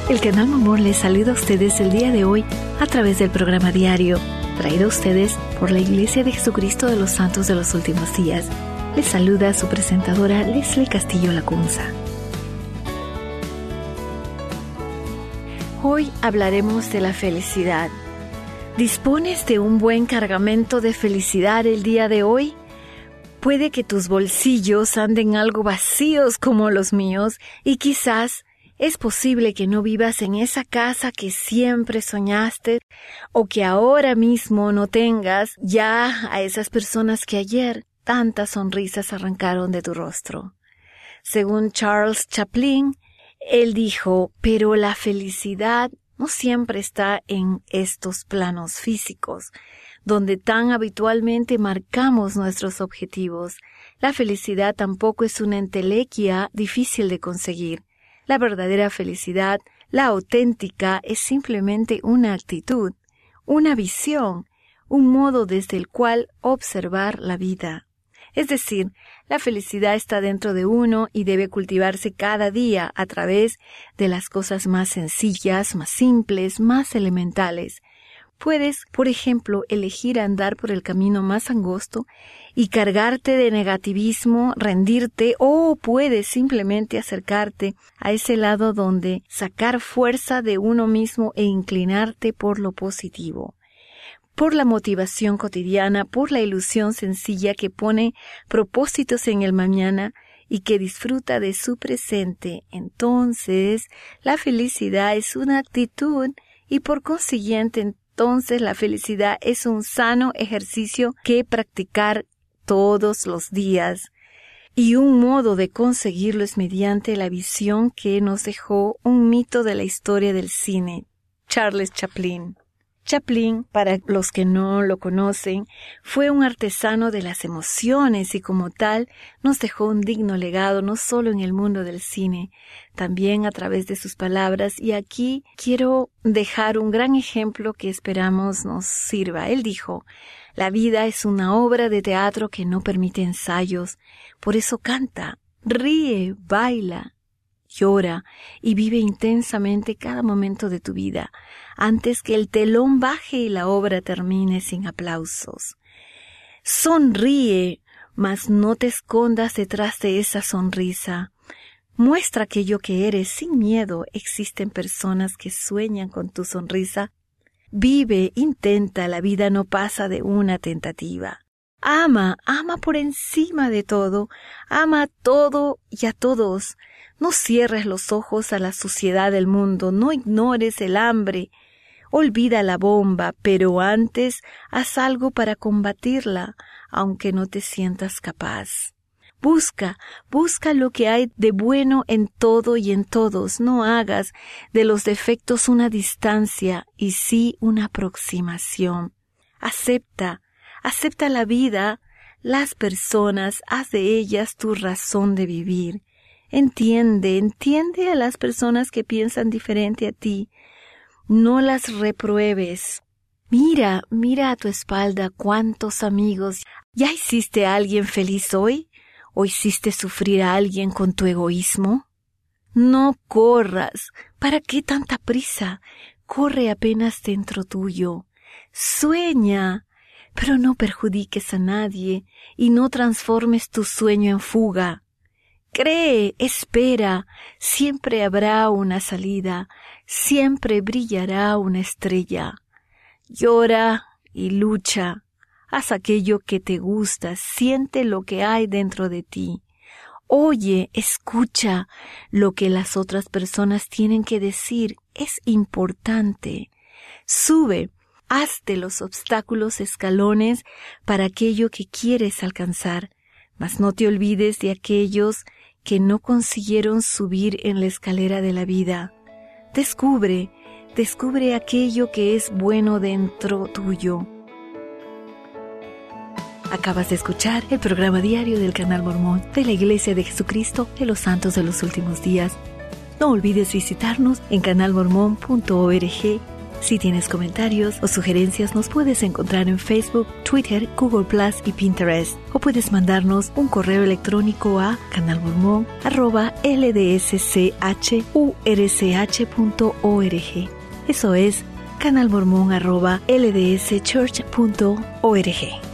El Canal Mormón les saluda a ustedes el día de hoy a través del programa diario, traído a ustedes por la Iglesia de Jesucristo de los Santos de los Últimos Días. Les saluda su presentadora Leslie Castillo Lacunza. Hoy hablaremos de la felicidad. ¿Dispones de un buen cargamento de felicidad el día de hoy? Puede que tus bolsillos anden algo vacíos como los míos y quizás es posible que no vivas en esa casa que siempre soñaste o que ahora mismo no tengas ya a esas personas que ayer tantas sonrisas arrancaron de tu rostro. Según Charles Chaplin, él dijo, pero la felicidad no siempre está en estos planos físicos, donde tan habitualmente marcamos nuestros objetivos. La felicidad tampoco es una entelequia difícil de conseguir. La verdadera felicidad, la auténtica, es simplemente una actitud, una visión, un modo desde el cual observar la vida. Es decir, la felicidad está dentro de uno y debe cultivarse cada día a través de las cosas más sencillas, más simples, más elementales. Puedes, por ejemplo, elegir andar por el camino más angosto y cargarte de negativismo, rendirte, o puedes simplemente acercarte a ese lado donde sacar fuerza de uno mismo e inclinarte por lo positivo. Por la motivación cotidiana, por la ilusión sencilla que pone propósitos en el mañana y que disfruta de su presente. Entonces, la felicidad es una actitud y por consiguiente, entonces la felicidad es un sano ejercicio que practicar todos los días. Y un modo de conseguirlo es mediante la visión que nos dejó un mito de la historia del cine, Charles Chaplin. Chaplin, para los que no lo conocen, fue un artesano de las emociones y como tal nos dejó un digno legado no solo en el mundo del cine, también a través de sus palabras, y aquí quiero dejar un gran ejemplo que esperamos nos sirva. Él dijo, la vida es una obra de teatro que no permite ensayos, por eso canta, ríe, baila, llora y vive intensamente cada momento de tu vida, antes que el telón baje y la obra termine sin aplausos. Sonríe, mas no te escondas detrás de esa sonrisa. Muestra aquello que eres sin miedo. Existen personas que sueñan con tu sonrisa. Vive, intenta, la vida no pasa de una tentativa. Ama por encima de todo, ama a todo y a todos. No cierres los ojos a la suciedad del mundo, no ignores el hambre. Olvida la bomba, pero antes haz algo para combatirla, aunque no te sientas capaz. Busca lo que hay de bueno en todo y en todos. No hagas de los defectos una distancia y sí una aproximación. Acepta la vida, las personas, haz de ellas tu razón de vivir. Entiende a las personas que piensan diferente a ti. No las repruebes. Mira a tu espalda cuántos amigos. ¿Ya hiciste a alguien feliz hoy? ¿O hiciste sufrir a alguien con tu egoísmo? No corras. ¿Para qué tanta prisa? Corre apenas dentro tuyo. Sueña, pero no perjudiques a nadie y no transformes tu sueño en fuga. Cree, espera, siempre habrá una salida, siempre brillará una estrella. Llora y lucha, haz aquello que te gusta, siente lo que hay dentro de ti. Oye, escucha lo que las otras personas tienen que decir, es importante. Sube, haz de los obstáculos escalones para aquello que quieres alcanzar, mas no te olvides de aquellos que no consiguieron subir en la escalera de la vida. Descubre aquello que es bueno dentro tuyo. Acabas de escuchar el programa diario del Canal Mormón de la Iglesia de Jesucristo de los Santos de los Últimos Días. No olvides visitarnos en canalmormon.org Si tienes comentarios o sugerencias, nos puedes encontrar en Facebook, Twitter, Google Plus y Pinterest. O puedes mandarnos un correo electrónico a canalmormon@ldshurch.org. Eso es canalmormon@ldschurch.org.